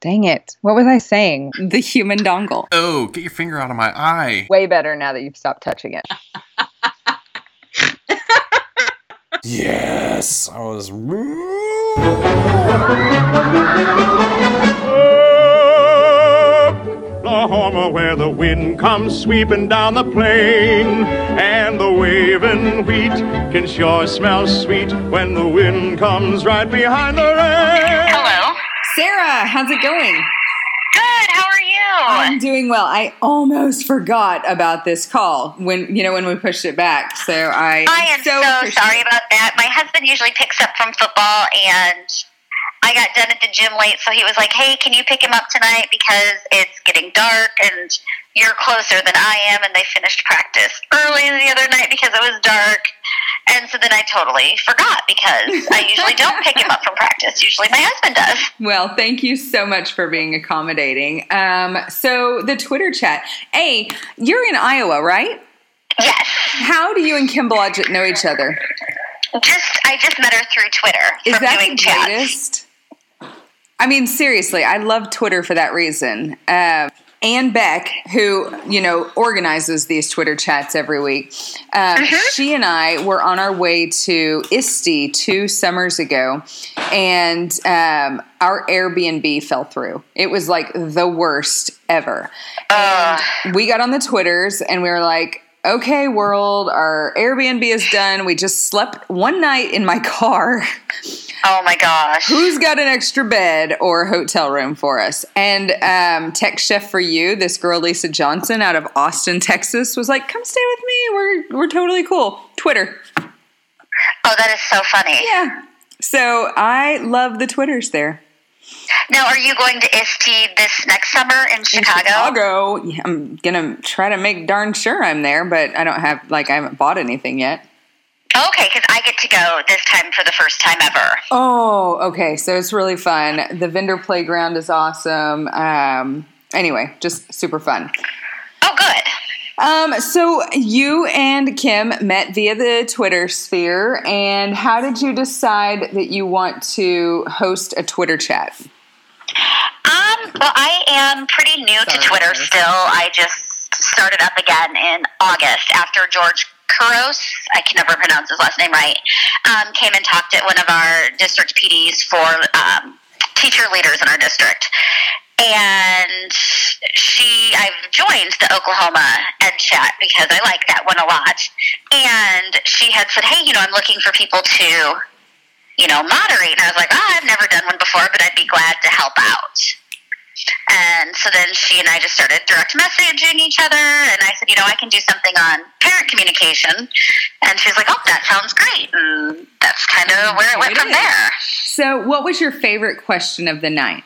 Dang it. What was I saying? The human dongle. Oh, get your finger out of my eye. Way better now that you've stopped touching it. Yes, I was... Oklahoma, where the wind comes sweeping down the plain, and the waving wheat can sure smell sweet when the wind comes right behind the rain. Hello. Sarah, how's it going? Good. How are you? I'm doing well. I almost forgot about this call when we pushed it back. So I am so sorry about that. My husband usually picks up from football, and I got done at the gym late, so he was like, hey, can you pick him up tonight because it's getting dark and you're closer than I am, and they finished practice early the other night because it was dark. And so then I totally forgot because I usually don't pick him up from practice. Usually my husband does. Well, thank you so much for being accommodating. So the Twitter chat. Hey, you're in Iowa, right? Yes. How do you and Kim Blodgett know each other? I just met her through Twitter. Is that doing the greatest? I mean, seriously, I love Twitter for that reason. Ann Beck, who, organizes these Twitter chats every week, she and I were on our way to ISTE 2 summers ago, and our Airbnb fell through. It was like the worst ever. And we got on the Twitters, and we were like, okay, world, our Airbnb is done. We just slept one night in my car. Oh, my gosh. Who's got an extra bed or hotel room for us? And Tech Chef for You, this girl, Lisa Johnson, out of Austin, Texas, was like, come stay with me. We're totally cool. Twitter. Oh, that is so funny. Yeah. So I love the Twitters there. Now, are you going to ISTE this next summer in Chicago? Yeah, I'm going to try to make darn sure I'm there, but I haven't bought anything yet. Okay, because I get to go this time for the first time ever. Oh, okay. So it's really fun. The vendor playground is awesome. Anyway, just super fun. Oh, good. So you and Kim met via the Twitter sphere, and how did you decide that you want to host a Twitter chat? Well, I am pretty new to Twitter still. I just started up again in August after George Kuros, I can never pronounce his last name right, came and talked at one of our district PDs for teacher leaders in our district. And I've joined the Oklahoma Ed Chat because I like that one a lot. And she had said, hey, I'm looking for people to, moderate. And I was like, I've never done one before, but I'd be glad to help out. And so then she and I just started direct messaging each other, and I said, I can do something on parent communication. And she was like, oh, that sounds great. And that's kind of where it went from there. So what was your favorite question of the night?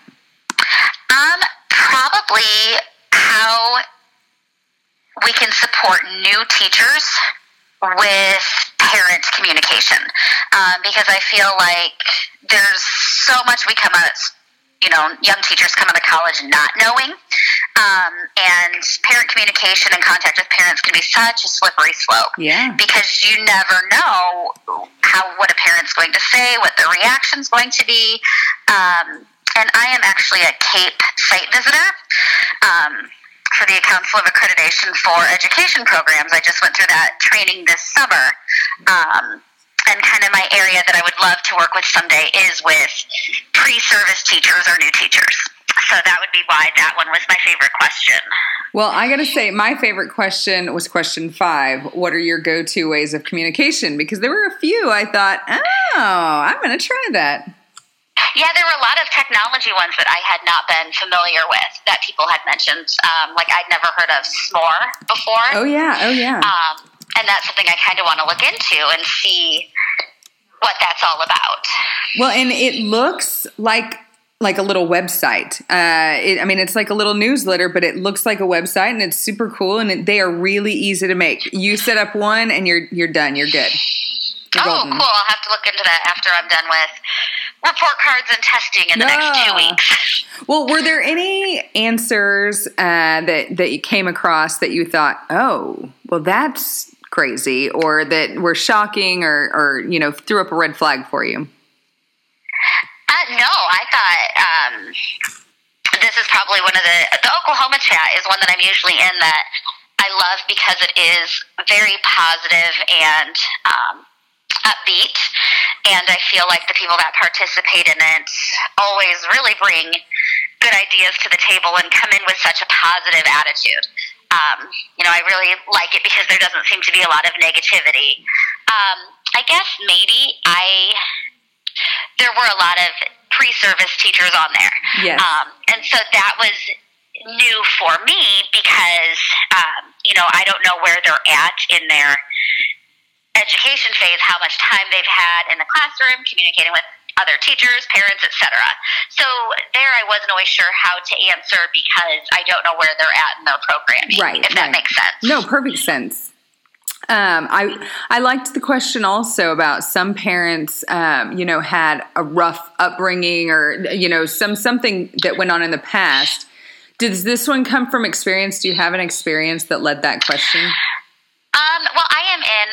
Probably how we can support new teachers with parent communication. Because I feel like there's so much we come out, young teachers come out of college not knowing. And parent communication and contact with parents can be such a slippery slope. Yeah. Because you never know what a parent's going to say, what the reaction's going to be. And I am actually a CAPE site visitor for the Council of Accreditation for Education Programs. I just went through that training this summer. And kind of my area that I would love to work with someday is with pre-service teachers or new teachers. So that would be why that one was my favorite question. Well, I got to say, my favorite question was question 5. What are your go-to ways of communication? Because there were a few I thought, I'm going to try that. Yeah, there were a lot of technology ones that I had not been familiar with that people had mentioned. Like I'd never heard of S'more before. Oh, yeah. And that's something I kind of want to look into and see what that's all about. Well, and it looks like a little website. It's like a little newsletter, but it looks like a website, and it's super cool, and they are really easy to make. You set up one, and you're done. You're good. You're golden. Cool. I'll have to look into that after I'm done with report cards and testing in the next 2 weeks. Well, were there any answers that you came across that you thought, oh, well, that's crazy, or that were shocking, or threw up a red flag for you? No, I thought is probably one of the Oklahoma chat is one that I'm usually in that I love because it is very positive and upbeat, and I feel like the people that participate in it always really bring good ideas to the table and come in with such a positive attitude. I really like it because there doesn't seem to be a lot of negativity. I guess maybe there were a lot of pre-service teachers on there. Yes. And so that was new for me because, I don't know where they're at in their education phase, how much time they've had in the classroom, communicating with other teachers, parents, etc. So there I wasn't always sure how to answer because I don't know where they're at in their programming, right, if that makes sense. No, perfect sense. I liked the question also about some parents, had a rough upbringing or, something that went on in the past. Does this one come from experience? Do you have an experience that led that question? Well, I am in,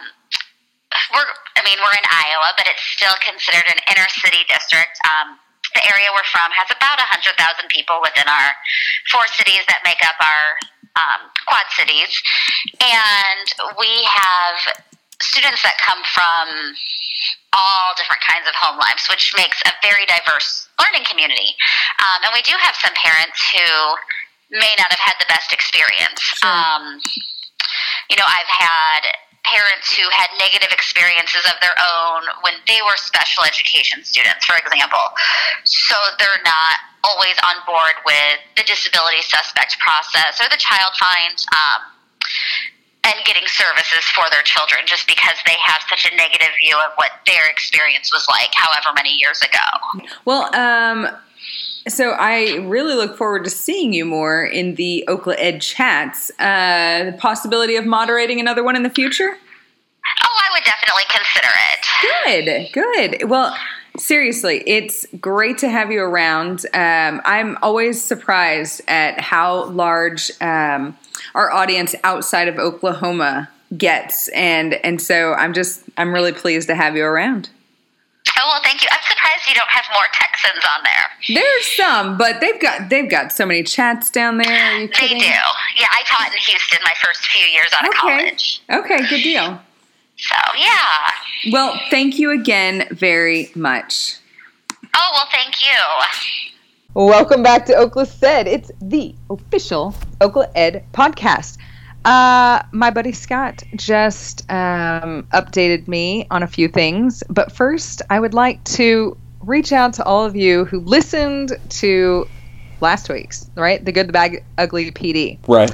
we're in Iowa, but it's still considered an inner city district. The area we're from has about 100,000 people within our 4 cities that make up our quad cities. And we have students that come from all different kinds of home lives, which makes a very diverse learning community. And we do have some parents who may not have had the best experience. Sure. I've had parents who had negative experiences of their own when they were special education students, for example. So they're not always on board with the disability suspect process or the child find and getting services for their children just because they have such a negative view of what their experience was like however many years ago. Well, so I really look forward to seeing you more in the Okla Ed chats. The possibility of moderating another one in the future? Oh, I would definitely consider it. Good. Well, seriously, it's great to have you around. I'm always surprised at how large our audience outside of Oklahoma gets, and so I'm really pleased to have you around. Oh, well, thank you. I'm surprised you don't have more Texans on there. There's some, but they've got so many chats down there. Are you kidding? They do. Yeah, I taught in Houston my first few years out of college. Okay, good deal. So, yeah. Well, thank you again very much. Oh, well, thank you. Welcome back to Okla Said. It's the official Okla Ed podcast. My buddy Scott just updated me on a few things, but first I would like to reach out to all of you who listened to last week's, right? The Good, the Bad, Ugly PD. Right.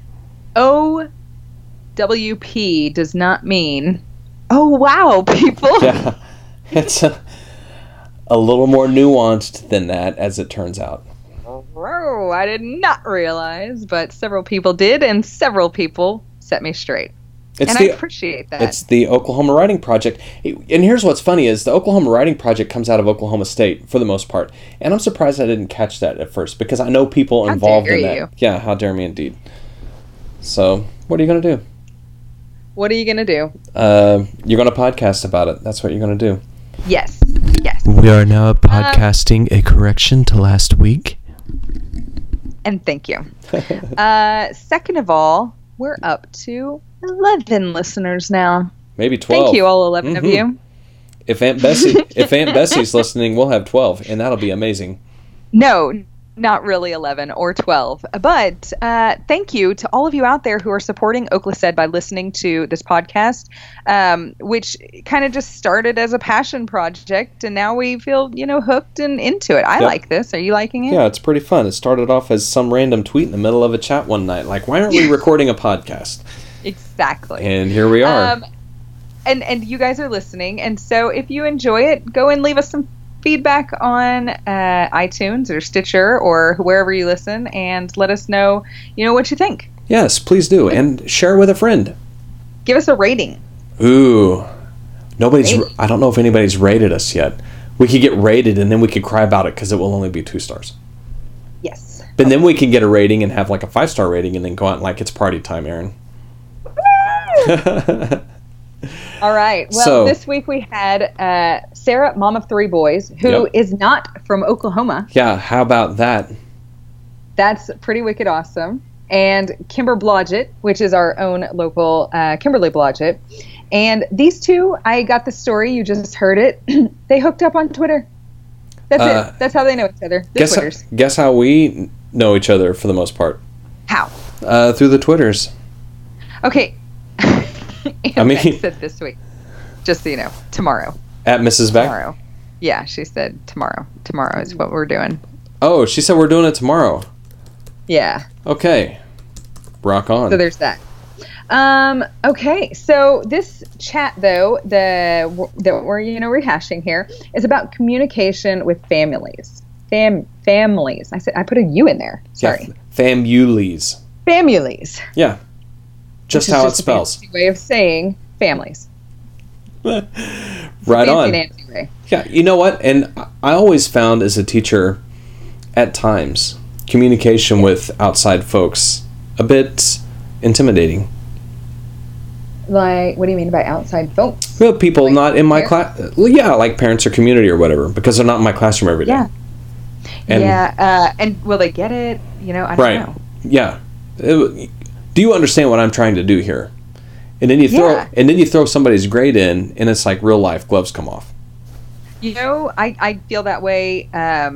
OWP does not mean, oh wow, people. Yeah, it's a little more nuanced than that, as it turns out. Oh, I did not realize, but several people did, and several people set me straight. I appreciate that. It's the Oklahoma Writing Project. And here's what's funny is the Oklahoma Writing Project comes out of Oklahoma State for the most part. And I'm surprised I didn't catch that at first because I know people involved in that. How dare you? Yeah, how dare me indeed. So, what are you going to do? What are you going to do? You're going to podcast about it. That's what you're going to do. Yes. We are now podcasting a correction to last week. And thank you. Second of all, we're up to 11 listeners now. Maybe 12. Thank you, all 11 of you. If Aunt Bessie's listening, we'll have 12, and that'll be amazing. No, not really 11 or 12. But thank you to all of you out there who are supporting Okla Said by listening to this podcast, which kind of just started as a passion project, and now we feel, hooked and into it. I like this. Are you liking it? Yeah, it's pretty fun. It started off as some random tweet in the middle of a chat one night, like, why aren't we recording a podcast? Exactly. And here we are. And you guys are listening, and so if you enjoy it, go and leave us some feedback on iTunes or Stitcher or wherever you listen, and let us know, what you think. Yes, please do, and share with a friend. Give us a rating. Ooh, I don't know if anybody's rated us yet. We could get rated, and then we could cry about it because it will only be 2 stars. Yes. But then we can get a rating and have like a 5-star rating, and then go out like it's party time, Aaron. All right. Well, this week we had Sarah, mom of 3 boys, who is not from Oklahoma. Yeah, how about that? That's pretty wicked awesome. And Kimber Blodgett, which is our own local Kimberly Blodgett. And these two, I got the story. You just heard it. They hooked up on Twitter. That's it. That's how they know each other. Guess how we know each other for the most part? How? Through the Twitters. Okay. I said this week. Just so you know, tomorrow. At Mrs. Beck? Tomorrow. Yeah, she said tomorrow. Tomorrow is what we're doing. Oh, she said we're doing it tomorrow. Yeah. Okay. Rock on. So there's that. Okay, so this chat, though, that we're rehashing here, is about communication with families. Families. I put a U in there. Sorry. Yeah, families. Families. Yeah. Just how it spells. A fancy way of saying families. Right on. Nancy way. Yeah, you know what? And I always found as a teacher, at times, communication with outside folks a bit intimidating. Like, what do you mean by outside folks? Well, people like not in my class. Well, yeah, like parents or community or whatever, because they're not in my classroom every day. Yeah. And, and will they get it? I don't know. Yeah. Do you understand what I'm trying to do here? And then you throw somebody's grade in, and it's like real life gloves come off. I feel that way.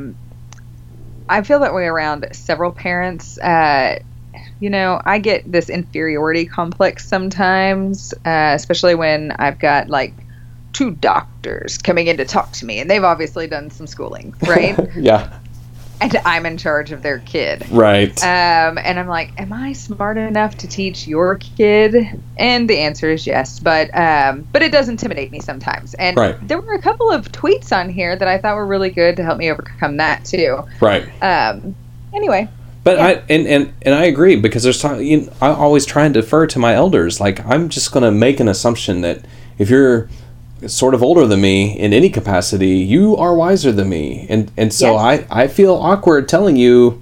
I feel that way around several parents. I get this inferiority complex sometimes, especially when I've got like 2 doctors coming in to talk to me, and they've obviously done some schooling, right? Yeah. And I'm in charge of their kid. Right. And I'm like, am I smart enough to teach your kid? And the answer is yes. But it does intimidate me sometimes. And there were a couple of tweets on here that I thought were really good to help me overcome that too. Right. Anyway. But yeah. I agree, because there's time, I always try and defer to my elders. Like, I'm just going to make an assumption that if you're sort of older than me in any capacity, you are wiser than me, and so yes. I feel awkward telling you.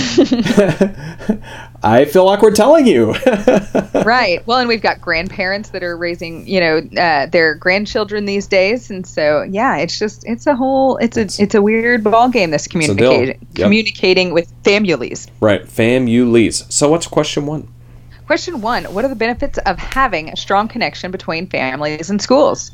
I feel awkward telling you. Right. Well, and we've got grandparents that are raising, their grandchildren these days, and so yeah, it's a weird ball game. This communicating with families. Right, families. So what's question 1? Question 1: what are the benefits of having a strong connection between families and schools?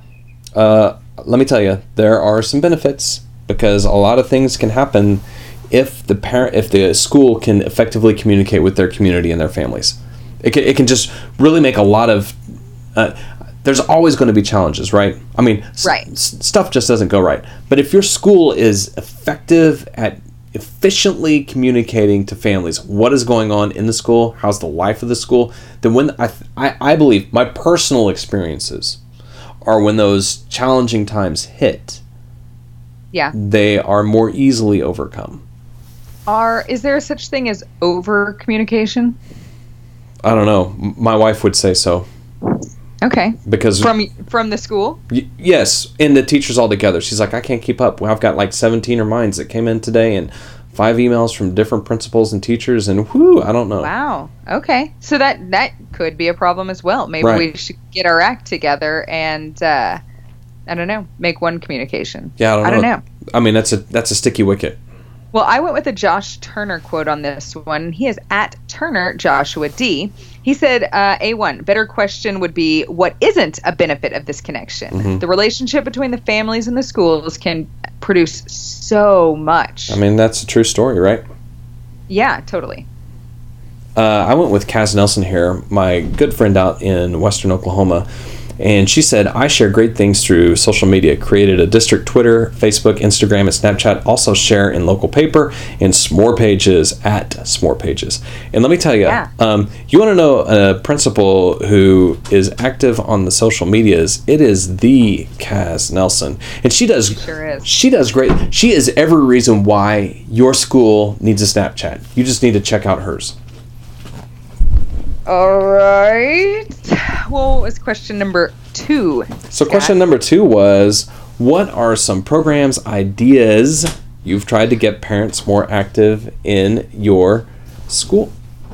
Let me tell you, there are some benefits, because a lot of things can happen if the school can effectively communicate with their community and their families. It can just really make a lot of. There's always going to be challenges, right? I mean, stuff just doesn't go right. But if your school is effective at efficiently communicating to families what is going on in the school, how's the life of the school, then when I believe my personal experiences are when those challenging times hit, they are more easily overcome. Is there such thing as over communication? I don't know. My wife would say so. Okay. Because from the school? Yes, and the teachers all together. She's like, I can't keep up. I've got like 17 reminds that came in today, and 5 emails from different principals and teachers, and I don't know. Wow. Okay. So that could be a problem as well. Maybe we should get our act together and I don't know, make one communication. Yeah, I don't know. I mean, that's a sticky wicket. Well, I went with a Josh Turner quote on this one. He is at Turner Joshua D. He said, A1, better question would be, what isn't a benefit of this connection? Mm-hmm. The relationship between the families and the schools can produce so much. I mean, that's a true story, right? Yeah, totally. I went with Kaz Nelson here, my good friend out in Western Oklahoma. And she said, I share great things through social media. Created a district Twitter, Facebook, Instagram, and Snapchat. Also share in local paper and S'more Pages at S'more Pages. And let me tell you, you want to know a principal who is active on the social medias? It is the Kaz Nelson. And she does, she does great. She is every reason why your school needs a Snapchat. You just need to check out hers. All right. Well, what was question number 2? So question number 2 was, what are some programs, ideas you've tried to get parents more active in your school?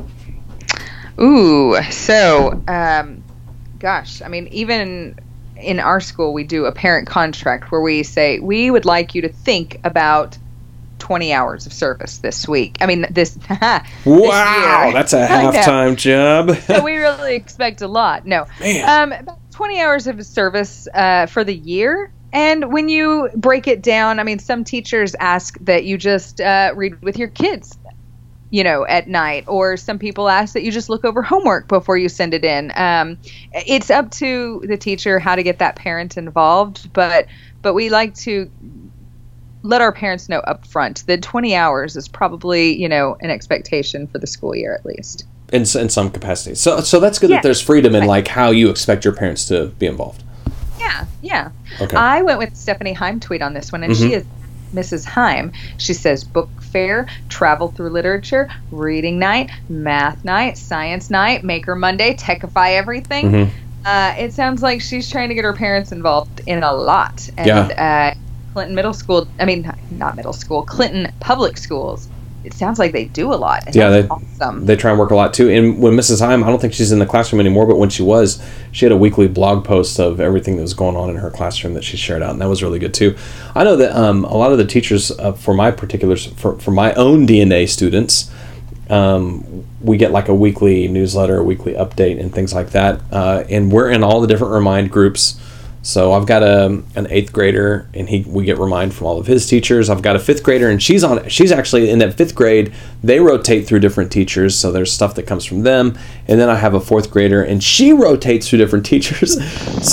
Ooh, so, gosh, I mean, even in our school, we do a parent contract where we say, we would like you to think about 20 hours of service this week. I mean, this wow, this that's a half-time job. So we really expect a lot. No, about 20 hours of service for the year. And when you break it down, I mean, some teachers ask that you just read with your kids, at night, or some people ask that you just look over homework before you send it in. It's up to the teacher how to get that parent involved, but we like to let our parents know up front that 20 hours is probably, an expectation for the school year at least. In some capacity. So that's good that there's freedom in like how you expect your parents to be involved. Yeah. Okay. I went with Stephanie Heim tweet on this one, and she is Mrs. Heim. She says book fair, travel through literature, reading night, math night, science night, Maker Monday, Techify everything. It sounds like she's trying to get her parents involved in a lot. And Clinton Middle School, not middle school, Clinton Public Schools, it sounds like they do a lot. That's awesome. They try and work a lot too. And when Mrs. Heim, I don't think she's in the classroom anymore, but when she was, she had a weekly blog post of everything that was going on in her classroom that she shared out, and that was really good too. I know that a lot of the teachers for my own DNA students, we get like a weekly newsletter, a weekly update, and things like that. And we're in all the different Remind groups. So I've got an 8th grader, and we get Remind from all of his teachers. I've got a 5th grader, and she's actually in that 5th grade. They rotate through different teachers, so there's stuff that comes from them. And then I have a 4th grader, and she rotates through different teachers.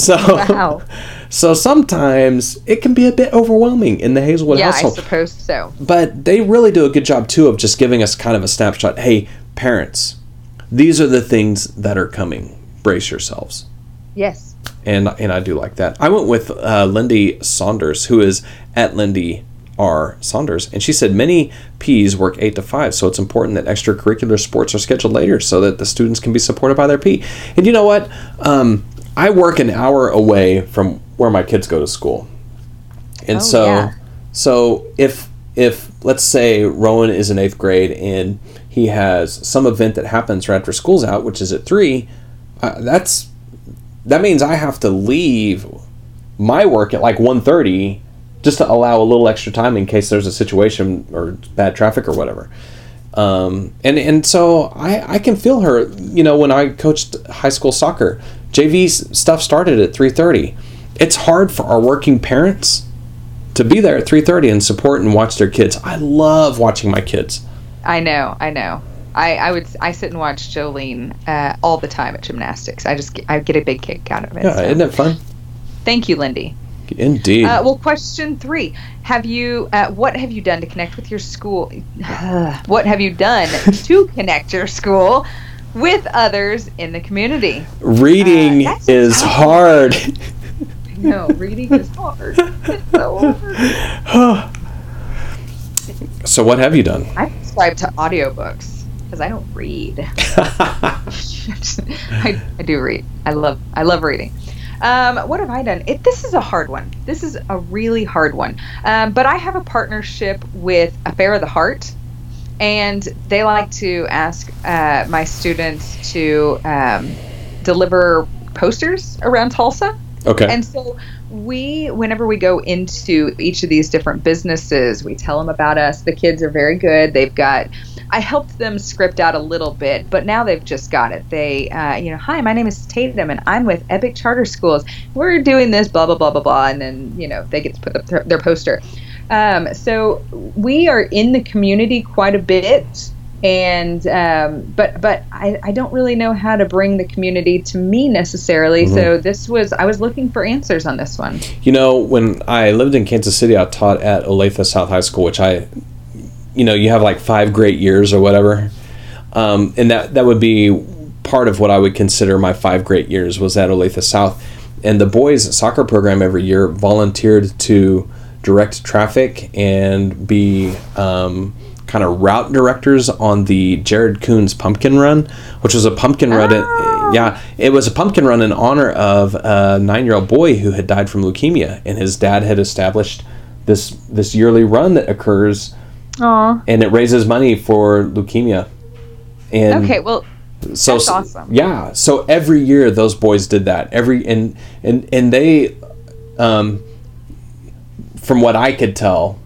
So sometimes it can be a bit overwhelming in the Hazelwood household. Yeah, I suppose so. But they really do a good job too of just giving us kind of a snapshot. Hey, parents, these are the things that are coming. Brace yourselves. Yes. And I do like that. I went with Lindy Saunders, who is at Lindy R. Saunders, and she said many Ps work 8 to 5, so it's important that extracurricular sports are scheduled later so that the students can be supported by their P. And you know what? I work an hour away from where my kids go to school, and so if let's say Rowan is in 8th grade and he has some event that happens right after school's out, which is at 3, that means I have to leave my work at like 1:30 just to allow a little extra time in case there's a situation or bad traffic or whatever. And so I can feel her, when I coached high school soccer, JV stuff started at 3:30. It's hard for our working parents to be there at 3:30 and support and watch their kids. I love watching my kids. I know. I sit and watch Jolene all the time at gymnastics. I get a big kick out of it. Yeah, so. Isn't it fun? Thank you, Lindy. Indeed. Well, question 3: what have you done to connect with your school? What have you done to connect your school with others in the community? Reading is hard. No, reading is hard. It's so hard. So what have you done? I subscribe to audiobooks. Because I don't read. I do read. I love reading. What have I done? This is a hard one. This is a really hard one. But I have a partnership with Affair of the Heart, and they like to ask my students to deliver posters around Tulsa. Okay. And so whenever we go into each of these different businesses, we tell them about us. The kids are very good. I helped them script out a little bit, but now they've just got it. They, hi, my name is Tatum, and I'm with Epic Charter Schools. We're doing this, blah, blah, blah, blah, blah, and then, they get to put up their poster. So we are in the community quite a bit, and but I don't really know how to bring the community to me necessarily. So I was looking for answers on this one. When I lived in Kansas City, I taught at Olathe South High School, which you have like 5 great years or whatever. And that would be part of what I would consider my 5 great years was at Olathe South. And the boys soccer program every year volunteered to direct traffic and be kind of route directors on the Jared Coons Pumpkin Run, which was a pumpkin run. It was a pumpkin run in honor of a 9-year-old boy who had died from leukemia. And his dad had established this yearly run that occurs. Aww. And it raises money for leukemia. And okay, well, that's awesome. Yeah, so every year those boys did that. And they, from what I could tell,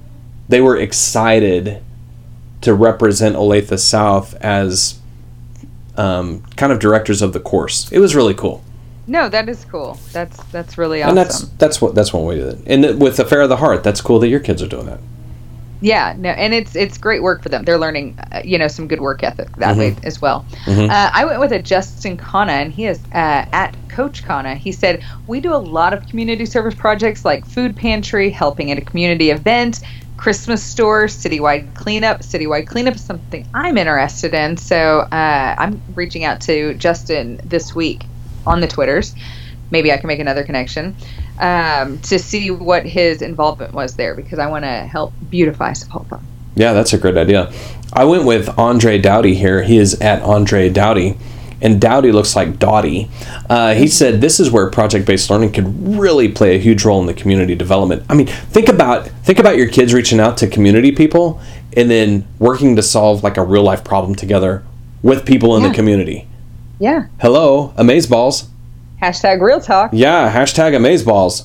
they were excited to represent Olathe South as kind of directors of the course. It was really cool. No, that is cool. That's really awesome. And that's one way to do it. And with the Fair of the Heart, that's cool that your kids are doing that. Yeah, no, and it's great work for them. They're learning, some good work ethic that way as well. I went with a Justin Kana, and he is at Coach Kana. He said, we do a lot of community service projects like food pantry, helping at a community event, Christmas store, citywide cleanup. Citywide cleanup is something I'm interested in, so I'm reaching out to Justin this week on the Twitters. Maybe I can make another connection to see what his involvement was there, because I want to help beautify Sapulpa. Yeah, that's a great idea. I went with Andre Dowdy here. He is at Andre Dowdy, and Dowdy looks like Dottie. He said this is where project-based learning could really play a huge role in the community development. I mean, think about your kids reaching out to community people and then working to solve like a real-life problem together with people in the community. Yeah. Hello, Amazeballs. Hashtag real talk. Yeah, hashtag Amazeballs.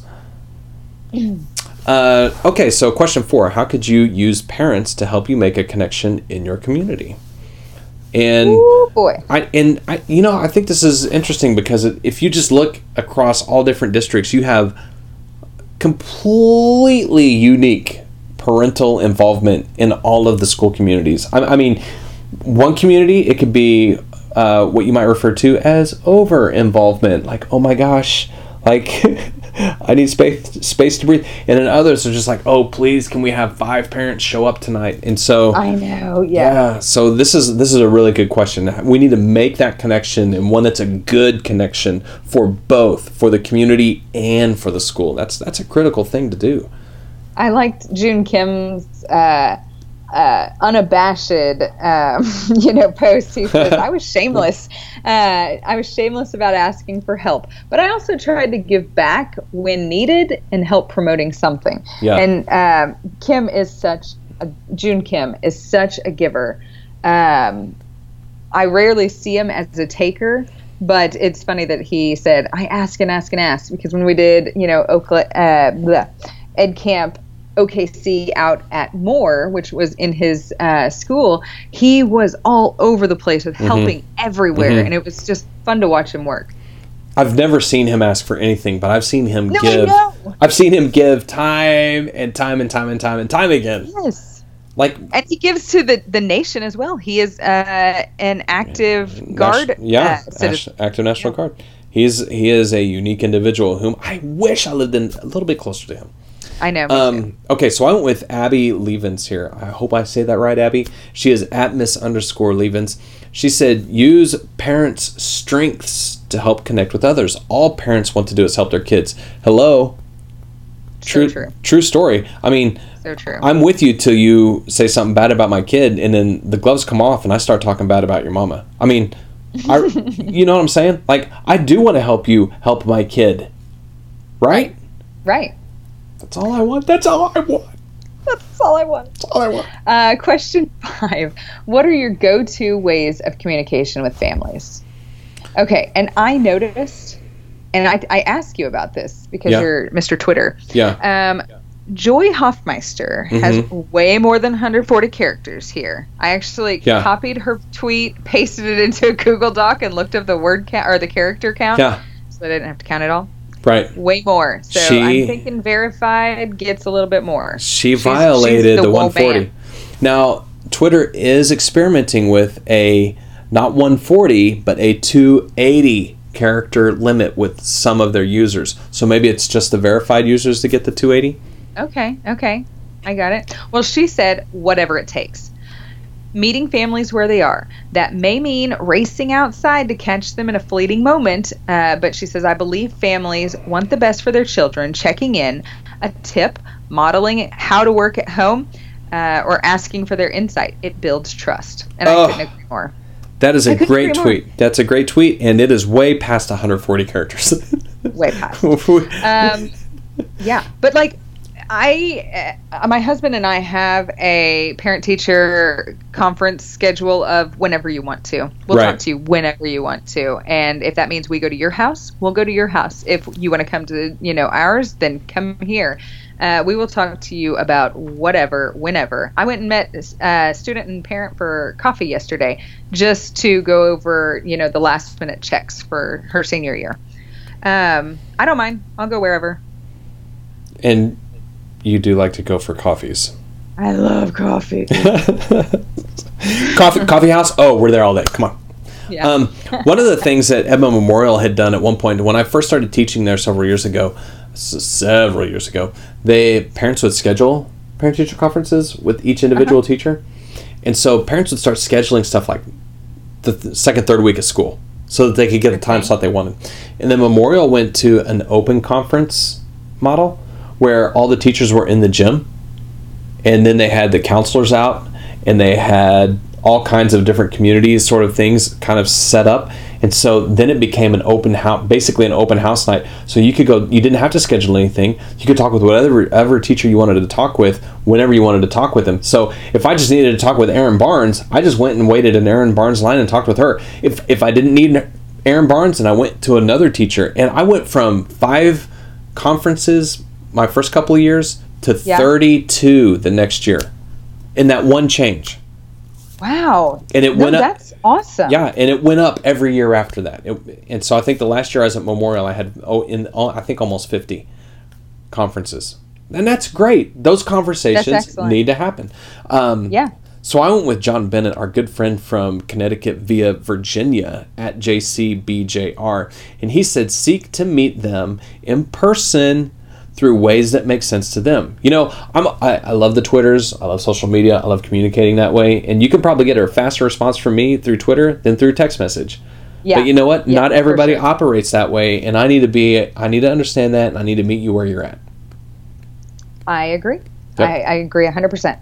Okay, so question 4. How could you use parents to help you make a connection in your community? And ooh, boy. I think this is interesting because if you just look across all different districts, you have completely unique parental involvement in all of the school communities. I mean, one community, it could be what you might refer to as over involvement, like, oh my gosh, like I need space to breathe. And then others are just like, oh please, can we have 5 parents show up tonight? And so I know, yeah. So this is a really good question. We need to make that connection, and one that's a good connection for both, for the community and for the school. That's a critical thing to do. I liked June Kim's unabashed post. He says, I was shameless. I was shameless about asking for help, but I also tried to give back when needed and help promoting something. Yeah. And June Kim is such a giver. I rarely see him as a taker, but it's funny that he said, I ask and ask and ask, because when we did, Ed Camp OKC out at Moore, which was in his school, he was all over the place with helping everywhere, and it was just fun to watch him work. I've never seen him ask for anything, but I've seen him give. I know. I've seen him give time and time and time and time and time again. Yes. And he gives to the nation as well. He is an active guard. Active National Guard. He is a unique individual whom I wish I lived in a little bit closer to him. I know. Okay, so I went with Abby Levens here. I hope I say that right, Abby. She is at Miss_Levens. She said, use parents' strengths to help connect with others. All parents want to do is help their kids. Hello. True story. I mean, so true. I'm with you till you say something bad about my kid, and then the gloves come off and I start talking bad about your mama. I mean, you know what I'm saying? Like, I do want to help you help my kid. Right? Right. That's all I want. Question 5. What are your go-to ways of communication with families? Okay, and I noticed, and I ask you about this because you're Mr. Twitter. Yeah. Joy Hoffmeister has way more than 140 characters here. I actually copied her tweet, pasted it into a Google Doc, and looked up the word count or the character count. Yeah. So I didn't have to count it all. Right. Way more. So I'm thinking Verified gets a little bit more. She violated the 140. Now, Twitter is experimenting with a not 140, but a 280 character limit with some of their users. So maybe it's just the verified users to get the 280? Okay. I got it. Well, she said whatever it takes. Meeting families where they are. That may mean racing outside to catch them in a fleeting moment, but she says, I believe families want the best for their children, checking in, a tip, modeling how to work at home, or asking for their insight. It builds trust. And I couldn't agree more. That is a great tweet. That's a great tweet, and it is way past 140 characters. Way past. Yeah, but like, my husband and I have a parent-teacher conference schedule of whenever you want to. We'll talk to you whenever you want to. And if that means we go to your house, we'll go to your house. If you want to come to, ours, then come here. We will talk to you about whatever, whenever. I went and met a student and parent for coffee yesterday just to go over, the last-minute checks for her senior year. I don't mind. I'll go wherever. And you do like to go for coffees. I love coffee. Coffee house? Oh, we're there all day. Come on. Yeah. One of the things that Edmond Memorial had done at one point, when I first started teaching there several years ago, parents would schedule parent-teacher conferences with each individual teacher. And so parents would start scheduling stuff like the second, third week of school so that they could get the time slot they wanted. And then Memorial went to an open conference model where all the teachers were in the gym, and then they had the counselors out, and they had all kinds of different communities sort of things kind of set up. And so then it became an open house, basically an open house night. So you could go, you didn't have to schedule anything. You could talk with whatever teacher you wanted to talk with whenever you wanted to talk with them. So if I just needed to talk with Erin Barnes, I just went and waited in Erin Barnes' line and talked with her. If I didn't need Erin Barnes, and I went to another teacher, and I went from 5 conferences my first couple of years to 32 the next year in that one change. Wow. And it went up. That's awesome. Yeah, and it went up every year after that. And so I think the last year I was at Memorial, I had I think almost 50 conferences. And that's great. Those conversations need to happen. Yeah. So I went with John Bennett, our good friend from Connecticut via Virginia at JCBJR. And he said, seek to meet them in person through ways that make sense to them. I love the Twitters. I love social media. I love communicating that way. And you can probably get a faster response from me through Twitter than through text message. Yeah. But you know what? Yeah, not everybody operates that way. And I need to understand that, and I need to meet you where you're at. I agree. Yep. I agree 100%.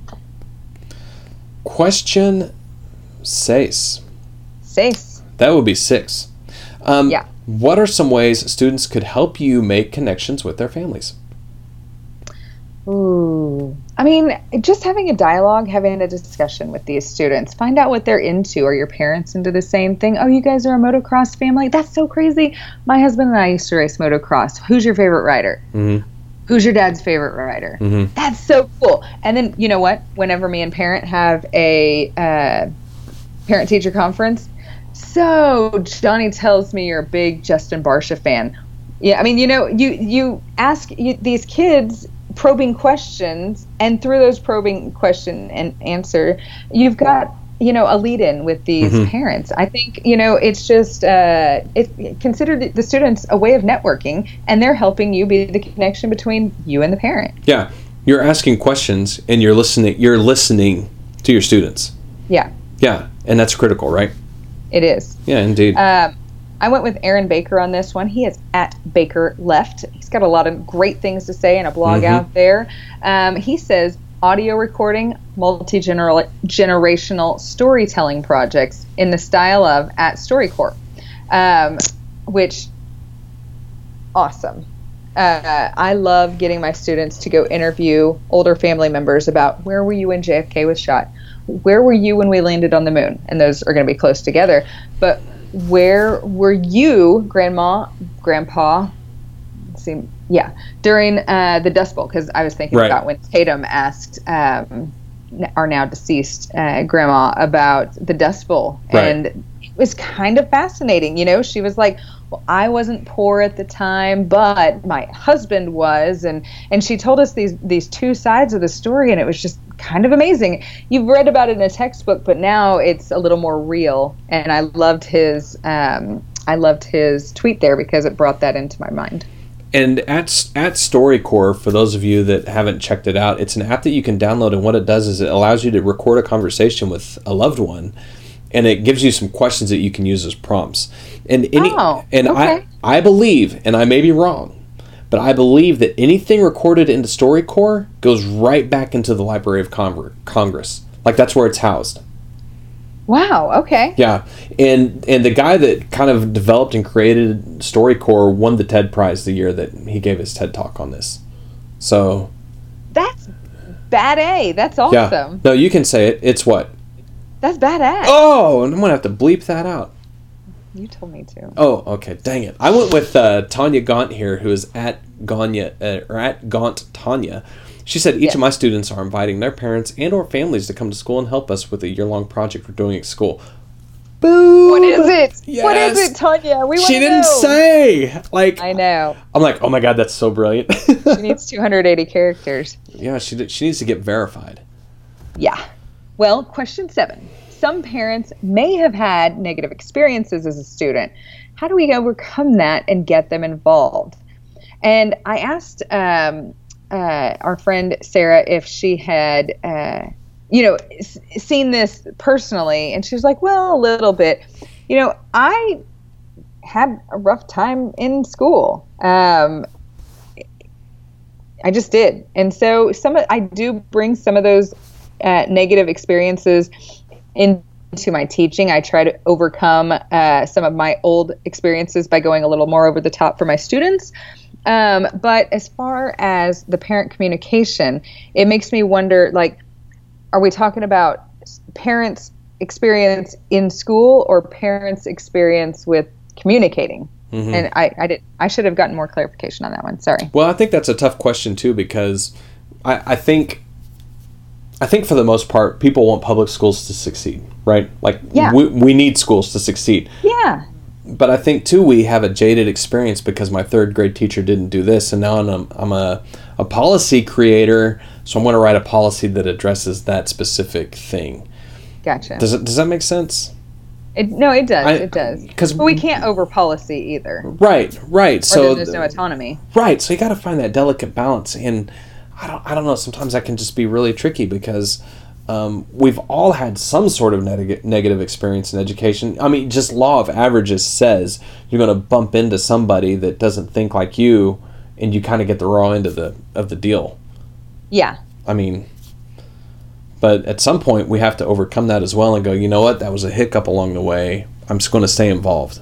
Question 6. 6. That would be 6. Yeah. What are some ways students could help you make connections with their families? Ooh. I mean, just having a dialogue, having a discussion with these students. Find out what they're into. Are your parents into the same thing? Oh, you guys are a motocross family? That's so crazy. My husband and I used to race motocross. Who's your favorite rider? Mm-hmm. Who's your dad's favorite rider? Mm-hmm. That's so cool. And then, you know what? Whenever me and parent have a parent-teacher conference, so Johnny tells me you're a big Justin Barsha fan. Yeah, I mean, you ask these kids probing questions, and through those probing question and answer, you've got a lead-in with these parents. I think it's just consider the students a way of networking, and they're helping you be the connection between you and the parent. Yeah, you're asking questions, and you're listening. You're listening to your students. Yeah. Yeah, and that's critical, right? It is. Yeah, indeed. I went with Aaron Baker on this one. He is at Baker Left. He's got a lot of great things to say and a blog out there. He says audio recording, multi-generational storytelling projects in the style of at StoryCorps, which awesome. I love getting my students to go interview older family members about where were you when JFK was shot? Where were you when we landed on the moon? And those are going to be close together. But where were you, Grandma, Grandpa, during the Dust Bowl? Because I was thinking about when Tatum asked our now deceased grandma about the Dust Bowl. Right. And it was kind of fascinating. She was like, well, I wasn't poor at the time, but my husband was. And she told us these two sides of the story, and it was just kind of amazing. You've read about it in a textbook, but now it's a little more real. And I loved his tweet there because it brought that into my mind. And at StoryCorps, for those of you that haven't checked it out, it's an app that you can download, and what it does is it allows you to record a conversation with a loved one, and it gives you some questions that you can use as prompts. And I believe, and I may be wrong, but I believe that anything recorded into StoryCorps goes right back into the Library of Congress. Like, that's where it's housed. Wow, okay. Yeah, and the guy that kind of developed and created StoryCorps won the TED Prize the year that he gave his TED Talk on this. So That's bad A. That's awesome. Yeah. No, you can say it. It's what? That's badass. Oh, I'm gonna have to bleep that out. You told me to. Oh, okay. Dang it. I went with Tanya Gaunt here, who is at Gaunt Tanya. She said each of my students are inviting their parents and or families to come to school and help us with a year-long project we're doing at school. Boom! What is it? Yes. What is it, Tanya? She didn't say. Like, I know. I'm like, oh my god, that's so brilliant. She needs 280 characters. Yeah, she needs to get verified. Yeah. Well, question 7. Some parents may have had negative experiences as a student. How do we overcome that and get them involved? And I asked our friend Sarah if she had, seen this personally, and she was like, well, a little bit. I had a rough time in school. I just did. And so I do bring some of those negative experiences into my teaching. I try to overcome some of my old experiences by going a little more over the top for my students. But as far as the parent communication, it makes me wonder, like, are we talking about parents' experience in school or parents' experience with communicating? Mm-hmm. And I should have gotten more clarification on that one. Sorry. Well, I think that's a tough question too, because I think for the most part, people want public schools to succeed, right? Like, we need schools to succeed. Yeah. But I think too, we have a jaded experience because my 3rd grade teacher didn't do this, and now I'm a policy creator, so I'm going to write a policy that addresses that specific thing. Gotcha. Does that make sense? It does. It does. But we can't over policy either. Right. Or so there's no autonomy. Right. So you got to find that delicate balance, and I don't know. Sometimes that can just be really tricky because we've all had some sort of negative experience in education. I mean, just law of averages says you're going to bump into somebody that doesn't think like you, and you kind of get the raw end of the deal. Yeah. I mean, but at some point we have to overcome that as well and go, you know what? That was a hiccup along the way. I'm just going to stay involved.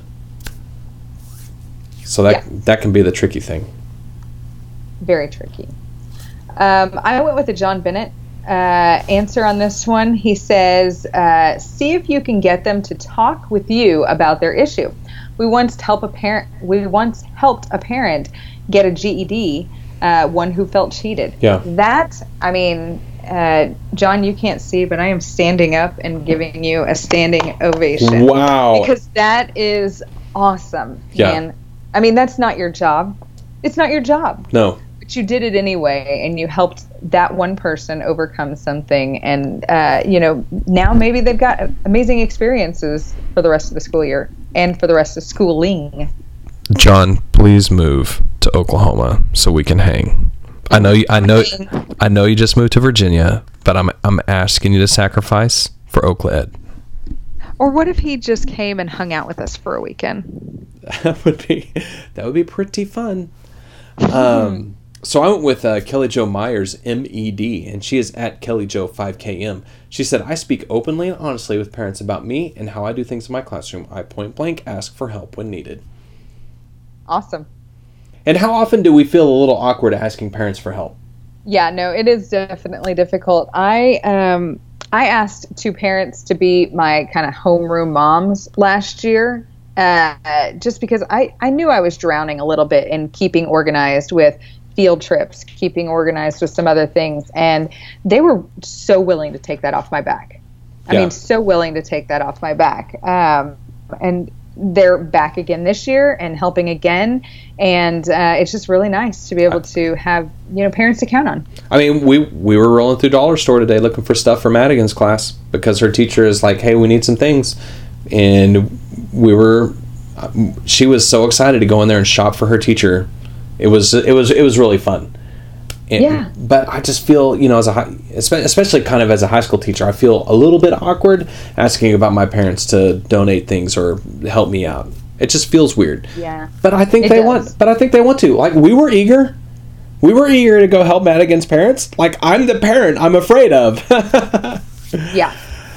So that can be the tricky thing. Very tricky. I went with a John Bennett answer on this one. He says, see if you can get them to talk with you about their issue. We once helped a parent get a GED, one who felt cheated. Yeah. That, I mean, John, you can't see, but I am standing up and giving you a standing ovation. Wow. Because that is awesome. Yeah. And I mean, that's not your job. It's not your job. No. But you did it anyway, and you helped that one person overcome something. And, now maybe they've got amazing experiences for the rest of the school year and for the rest of schooling. John, please move to Oklahoma so we can hang. I know you just moved to Virginia, but I'm asking you to sacrifice for Oakland. Or what if he just came and hung out with us for a weekend? That would be pretty fun. So I went with Kelly Jo Myers, MED, and she is at Kelly Jo 5KM. She said, I speak openly and honestly with parents about me and how I do things in my classroom. I point blank ask for help when needed. Awesome. And how often do we feel a little awkward asking parents for help? Yeah, no, it is definitely difficult. I asked 2 parents to be my kind of homeroom moms last year, just because I knew I was drowning a little bit in keeping organized with field trips, keeping organized with some other things, and they were so willing to take that off my back. I mean, so willing to take that off my back. And they're back again this year and helping again, and it's just really nice to be able to have parents to count on. I mean, we were rolling through Dollar Store today looking for stuff for Madigan's class because her teacher is like, hey, we need some things, and she was so excited to go in there and shop for her teacher. It was really fun. But I just feel, especially kind of as a high school teacher, I feel a little bit awkward asking about my parents to donate things or help me out. It just feels weird. Yeah. But I think they want to. Like, we were eager to go help Madigan's parents. Like, I'm the parent I'm afraid of. Yeah.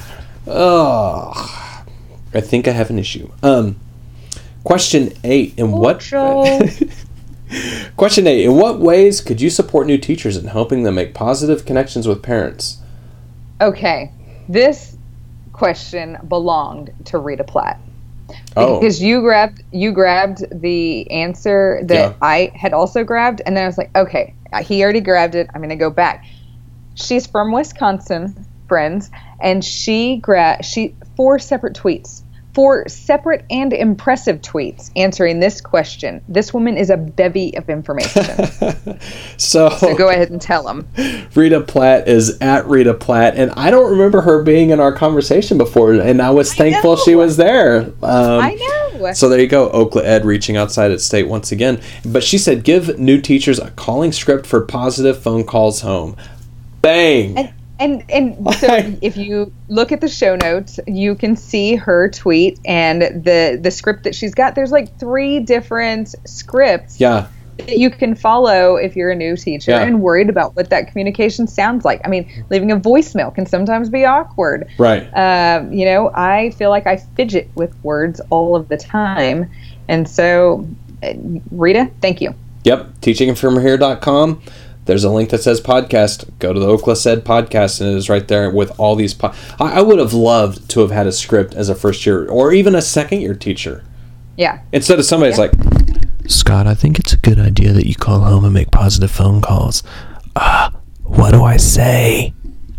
Oh, I think I have an issue. Question 8. Question 8. In what ways could you support new teachers in helping them make positive connections with parents? Okay. This question belonged to Rita Platt. Because you grabbed the answer that I had also grabbed, and then I was like, okay, he already grabbed it. I'm going to go back. She's from Wisconsin, friends, and she 4 separate tweets. 4 separate and impressive tweets answering this question. This woman is a bevy of information. So go ahead and tell them. Rita Platt is at Rita Platt, and I don't remember her being in our conversation before, and I was thankful she was there. I know. So there you go, Ookla Ed reaching outside its state once again. But she said, give new teachers a calling script for positive phone calls home. Bang! And so if you look at the show notes, you can see her tweet and the script that she's got. There's like 3 different scripts that you can follow if you're a new teacher and worried about what that communication sounds like. I mean, leaving a voicemail can sometimes be awkward. Right. I feel like I fidget with words all of the time. And so, Rita, thank you. Yep. teachingfromhere.com. There's a link that says podcast. Go to the Ookla Said podcast, and it is right there with all these. I would have loved to have had a script as a first year or even a second year teacher. Yeah. Instead of somebody's like, Scott, I think it's a good idea that you call home and make positive phone calls. What do I say?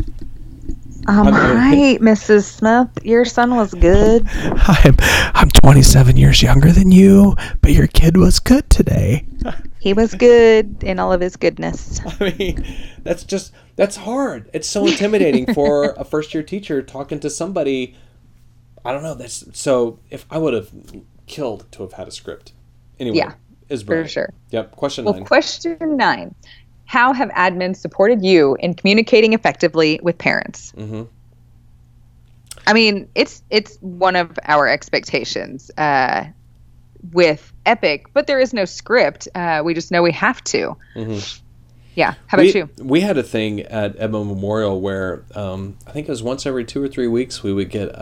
Hi, Mrs. Smith. Your son was good. I'm 27 years younger than you, but your kid was good today. He was good in all of his goodness. I mean, that's hard. It's so intimidating for a first-year teacher talking to somebody. I don't know. So if I would have killed to have had a script. Anyway, is brilliant. For sure. Yep. Question 9. Question 9. How have admins supported you in communicating effectively with parents? Mm-hmm. I mean, it's one of our expectations with Epic, but there is no script. We just know we have to. Mm-hmm. Yeah. How about you? We had a thing at Edmo Memorial where I think it was once every 2 or 3 weeks we would get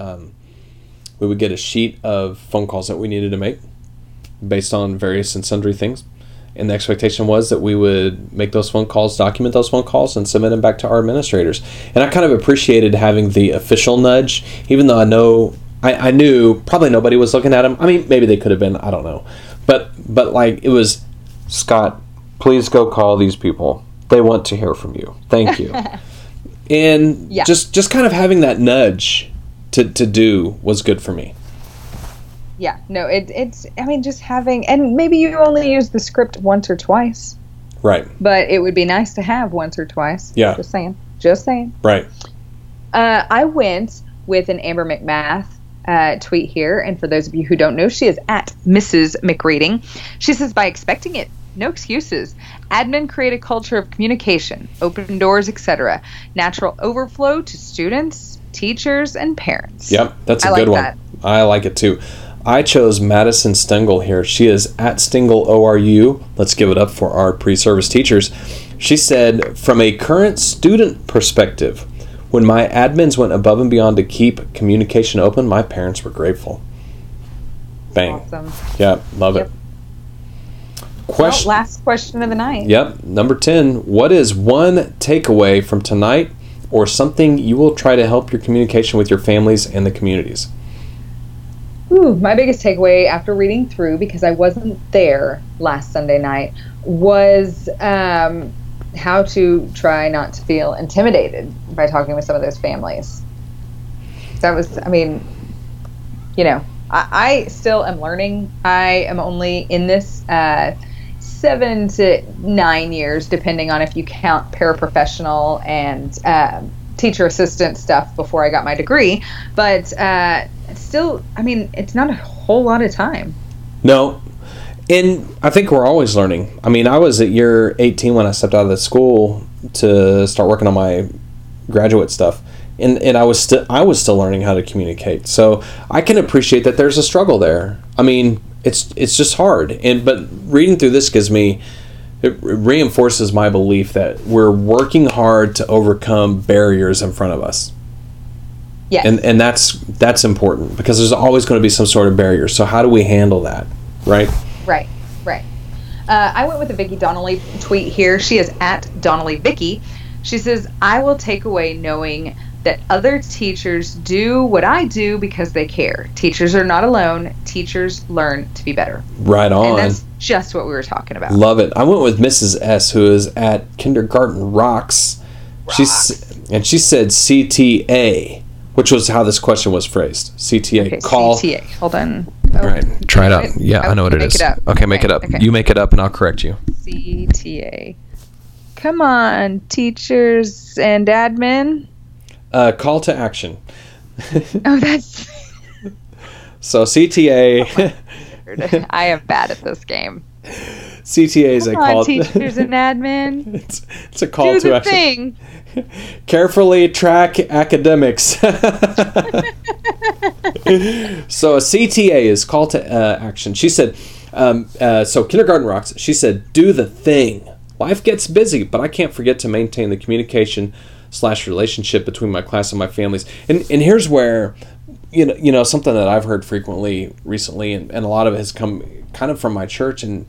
a sheet of phone calls that we needed to make based on various and sundry things. And the expectation was that we would make those phone calls, document those phone calls, and submit them back to our administrators. And I kind of appreciated having the official nudge, even though I knew probably nobody was looking at them. I mean, maybe they could have been. I don't know. But like it was, Scott, please go call these people. They want to hear from you. Thank you. And just kind of having that nudge to do was good for me. Yeah, no, it's, I mean, just having, and maybe you only use the script once or twice. Right. But it would be nice to have once or twice. Yeah. Just saying. Right. I went with an Amber McMath tweet here, and for those of you who don't know, she is at Mrs. McReading. She says, by expecting it, no excuses. Admin create a culture of communication, open doors, etc. Natural overflow to students, teachers, and parents. Yep, that's a good one. That. I like it too. I chose Madison Stengel here. She is at Stengel ORU. Let's give it up for our pre-service teachers. She said, from a current student perspective, when my admins went above and beyond to keep communication open, my parents were grateful. Bang. Awesome. Yeah, love it. Last question of the night. Yep, number 10. What is one takeaway from tonight or something you will try to help your communication with your families and the communities? My biggest takeaway after reading through, because I wasn't there last Sunday night, was how to try not to feel intimidated by talking with some of those families. That was, I mean, I still am learning. I am only in this 7 to 9 years, depending on if you count paraprofessional and teacher assistant stuff before I got my degree. But still, I mean, it's not a whole lot of time. No. And I think we're always learning. I mean, I was at year 18 when I stepped out of the school to start working on my graduate stuff. And I was still learning how to communicate. So I can appreciate that there's a struggle there. I mean, it's just hard. But reading through this it reinforces my belief that we're working hard to overcome barriers in front of us. Yes. And that's important because there's always going to be some sort of barrier. So how do we handle that? Right? Right. I went with a Vicky Donnelly tweet here. She is at Donnelly Vicky. She says, I will take away knowing that other teachers do what I do because they care. Teachers are not alone. Teachers learn to be better. Right on. And that's just what we were talking about. Love it. I went with Mrs. S, who is at Kindergarten Rocks. She said CTA, which was how this question was phrased. CTA. Okay, Call. CTA. Hold on. All right. Try it out. Yeah, I know what it is. Okay, make it up. Okay. You make it up and I'll correct you. CTA. Come on, teachers and admin. Call to action. Oh, that's... So CTA... I am bad at this game. CTA is a call... teachers and admin. It's a call to action. Thing. Carefully track academics. So a CTA is call to action. She said, so Kindergarten Rocks, she said, do the thing. Life gets busy, but I can't forget to maintain the communication / relationship between my class and my families. And here's where, you know, something that I've heard frequently recently, and a lot of it has come kind of from my church, and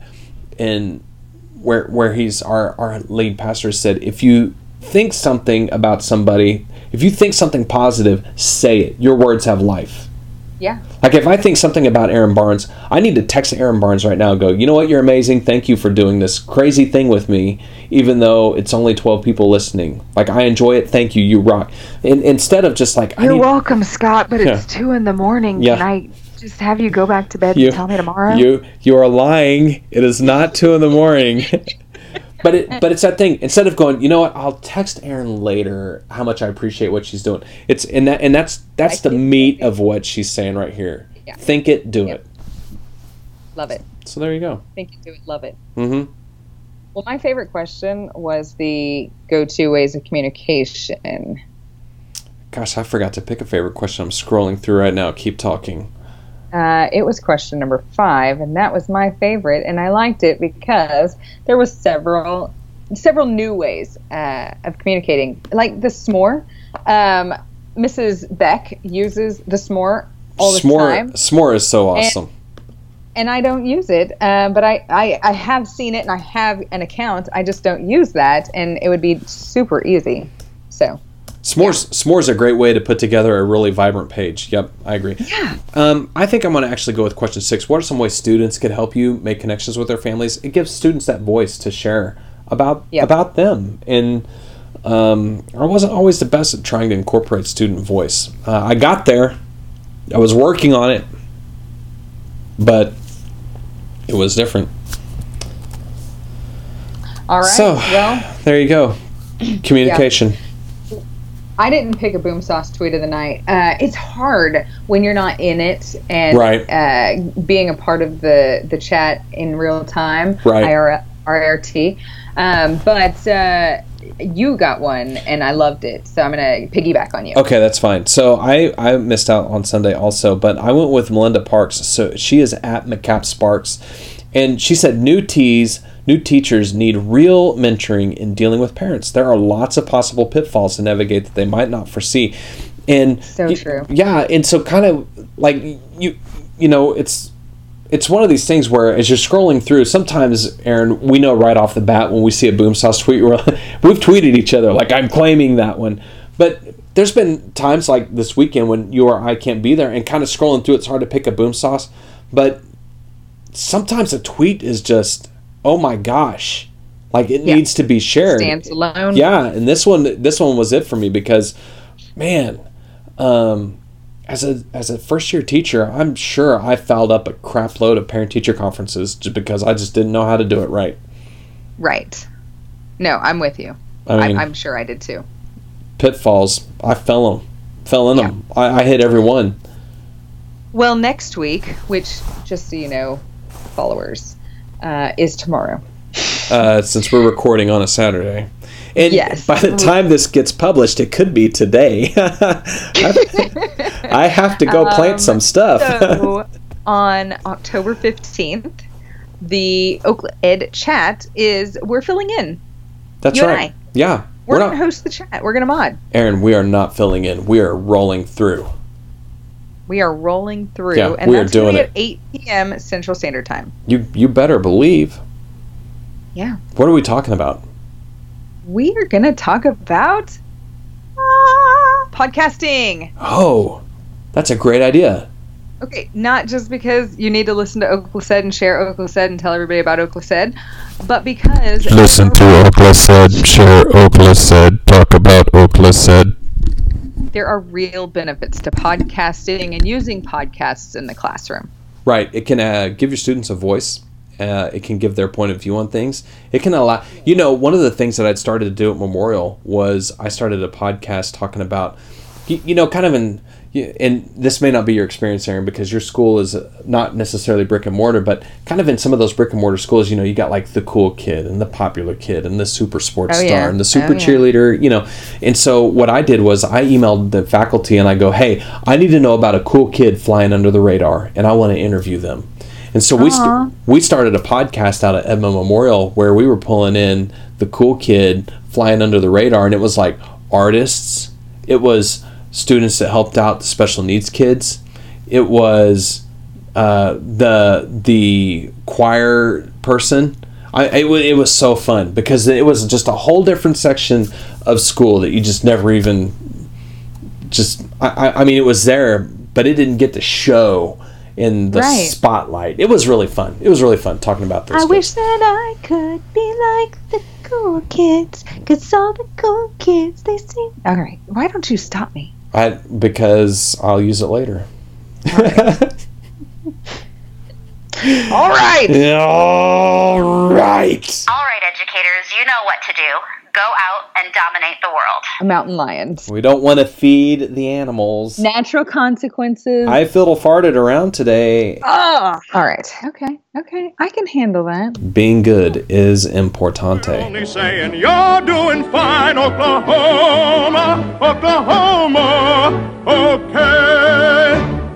where he's our lead pastor said, if you think something about somebody, if you think something positive, say it. Your words have life. Yeah. Like if I think something about Aaron Barnes, I need to text Aaron Barnes right now and go, you know what, you're amazing. Thank you for doing this crazy thing with me, even though it's only 12 people listening. Like, I enjoy it. Thank you. You rock. And instead of just like, you're welcome, Scott, but it's 2 a.m. Yeah. Can I just have you go back to bed and tell me tomorrow? You are lying. It is not 2 a.m. But it's that thing. Instead of going, you know what, I'll text Erin later how much I appreciate what she's doing. It's that's the meat of what she's saying right here. Yeah. Think it, do it. Love it. So there you go. Think it, do it, love it. Mm-hmm. Well, my favorite question was the go-to ways of communication. Gosh, I forgot to pick a favorite question. I'm scrolling through right now. Keep talking. It was question number 5, and that was my favorite, and I liked it because there was several new ways of communicating, like the s'more. Mrs. Beck uses the s'more all the time. S'more is so awesome. And I don't use it, but I have seen it, and I have an account. I just don't use that, and it would be super easy. So. S'mores are a great way to put together a really vibrant page. Yep, I agree. Yeah. I think I'm going to actually go with question 6. What are some ways students could help you make connections with their families? It gives students that voice to share about them. And I wasn't always the best at trying to incorporate student voice. I got there. I was working on it. But it was different. All right. So, there you go. Communication. Yeah. I didn't pick a Boom Sauce tweet of the night. It's hard when you're not in it and being a part of the chat in real time, IRT. But you got one, and I loved it, so I'm going to piggyback on you. Okay, that's fine. So I missed out on Sunday also, but I went with Melinda Parks. So she is at McCap Sparks, and she said new teachers need real mentoring in dealing with parents. There are lots of possible pitfalls to navigate that they might not foresee. And so true. Yeah, and so kind of like you know, it's one of these things where as you're scrolling through, sometimes, Aaron, we know right off the bat when we see a Boom Sauce tweet, we've tweeted each other, like, I'm claiming that one. But there's been times like this weekend when you or I can't be there, and kind of scrolling through, it's hard to pick a Boom Sauce. But sometimes a tweet is just, oh my gosh, like it needs to be shared. Stands alone. Yeah, and this one was it for me because, man, as a first year teacher, I'm sure I fouled up a crap load of parent teacher conferences just because I just didn't know how to do it right. Right. No, I'm with you. I mean, I'm sure I did too. Pitfalls. I fell in them. I hit every one. Well, next week, which, just so you know, followers, is tomorrow. Since we're recording on a Saturday. And by the time this gets published, it could be today. I have to go plant some stuff. So, on October 15th, the Oakland Ed chat we're filling in. That's right. Yeah. We're going to host the chat. We're going to mod. Aaron, we are not filling in. We are rolling through. We are rolling through. Yeah, and we that's are doing going it at 8 p.m. Central Standard Time. You better believe. Yeah. What are we talking about? We are going to talk about podcasting. Oh, that's a great idea. Okay, not just because you need to listen to Oklahoma Said and share Oklahoma Said and tell everybody about Oklahoma Said, but because... Listen to Oklahoma Said, share Oklahoma Said, talk about Oklahoma Said. There are real benefits to podcasting and using podcasts in the classroom. Right. It can give your students a voice. It can give their point of view on things. It can allow... one of the things that I'd started to do at Memorial was I started a podcast talking about, kind of in... And this may not be your experience, Aaron, because your school is not necessarily brick and mortar, but kind of in some of those brick and mortar schools, you got like the cool kid and the popular kid and the super sports star and the super cheerleader, And so what I did was I emailed the faculty and I go, hey, I need to know about a cool kid flying under the radar and I want to interview them. And so we started a podcast out at Edmond Memorial where we were pulling in the cool kid flying under the radar, and it was like artists, it was students that helped out the special needs kids, it was the choir person. It was so fun because it was just a whole different section of school that you just never even I mean it was there, but it didn't get to show in the spotlight. It was really fun. It was really fun talking about this. I wish that I could be like the cool kids, because all the cool kids, they sing. All right. Why don't you stop me? Because I'll use it later. All right. All right. All right. All right, educators, you know what to do. Go out and dominate the world. Mountain lions. We don't want to feed the animals. Natural consequences. I fiddle farted around today. Oh. All right. Okay. I can handle that. Being good is importante. Only saying you're doing fine, Oklahoma, Oklahoma, okay.